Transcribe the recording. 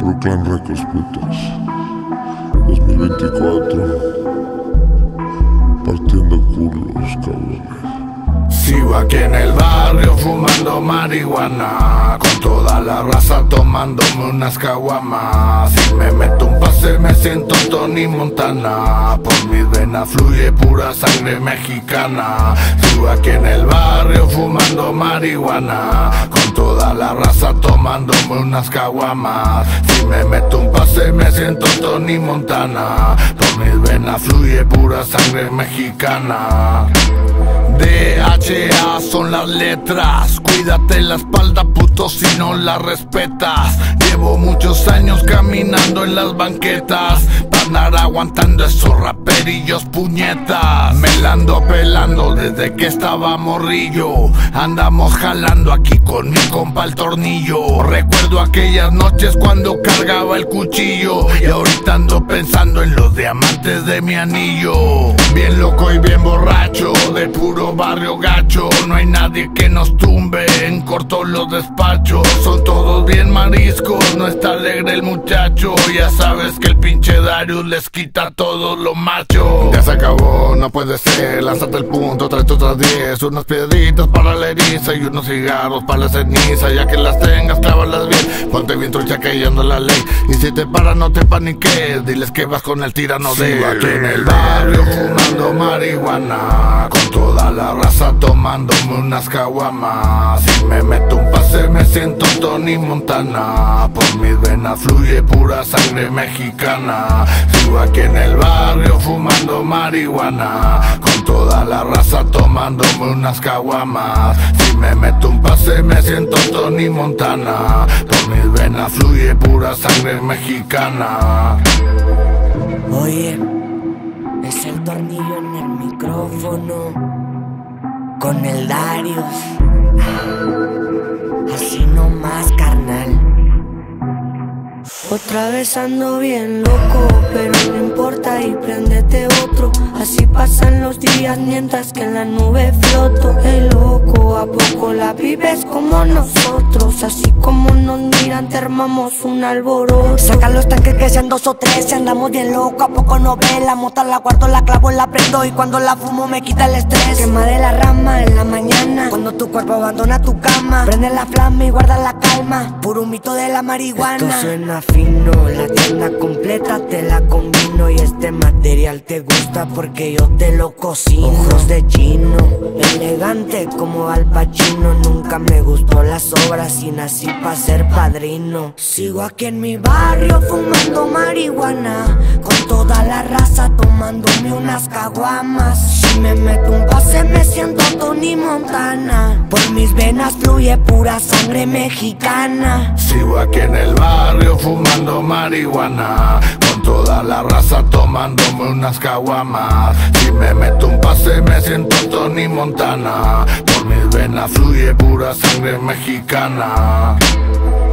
Brooklyn Records, putos. 2024. Partiendo culos, cabrones. Sigo aquí en el barrio fumando marihuana, con toda la raza tomándome unas caguamas. Si me meto un pase me siento Tony Montana, por mis venas fluye pura sangre mexicana. Sigo aquí en el barrio fumando marihuana, con toda la raza tomándome unas caguamas. Si me meto un pase me siento Tony Montana, por mis venas fluye pura sangre mexicana. DHA son las letras, cuídate la espalda puto si no la respetas. Llevo muchos años caminando en las banquetas para andar aguantando esos raperillos puñetas. Me la ando pelando desde que estaba morrillo, andamos jalando aquí con mi compa el tornillo. Recuerdo aquellas noches cuando cargaba el cuchillo, y ahorita ando pensando en los diamantes de mi anillo. Bien loco y bien borracho, de puro barrio gacho, no hay nadie que nos tumbe, en corto los despachos. Son todos bien mariscos, no está alegre el muchacho. Ya sabes que el pinche Darius les quita todos los machos. Ya se acabó, no puede ser, lánzate el punto, trae otras 10. Unas piedritas para la eriza y unos cigarros para la ceniza. Ya que las tengas, clávalas bien, ponte bien trucha que ya anda la ley. Y si te paran no te paniques, diles que vas con el tirano de Sigo aquí en el barrio fumando marihuana, con toda la raza tomándome unas caguamas. Si me meto un pase me siento Tony Montana, por mis venas fluye pura sangre mexicana. Sigo aquí en el barrio fumando marihuana, con toda la raza tomándome unas caguamas. Si me meto un pase me siento Tony Montana, por mis venas fluye pura sangre mexicana. Oye, es el tornillo en el micrófono, con el Darius. Así nomás, carnal. Otra vez ando bien loco, pero no importa y préndete otro. Así pasan los días mientras que en la nube floto. Hey loco, ¿a poco la vives como nosotros? Así como nos miran te armamos un alboroto. Sacan los tanques que sean 2 o 3, si andamos bien locos, ¿a poco no ves? La mota la guardo, la clavo, la prendo y cuando la fumo me quita el estrés. Quema de la rama en la mañana, cuando tu cuerpo abandona tu cama, prende la flama y guarda la calma, puro mito de la marihuana. Esto suena fino, la tienda completa te la combino. Y este material te gusta porque yo te lo cocino. Ojos de chino, elegante como Al Pacino. Nunca me gustó las obras y nací pa' ser padrino. Sigo aquí en mi barrio fumando marihuana, con toda la raza tomándome unas caguamas. Si me meto un pase me siento Tony Montana, por mis venas fluye pura sangre mexicana. Sigo aquí en el barrio fumando marihuana, con toda la raza tomándome unas caguamas. Si me meto un pase me siento Tony Montana, por mis venas fluye pura sangre mexicana.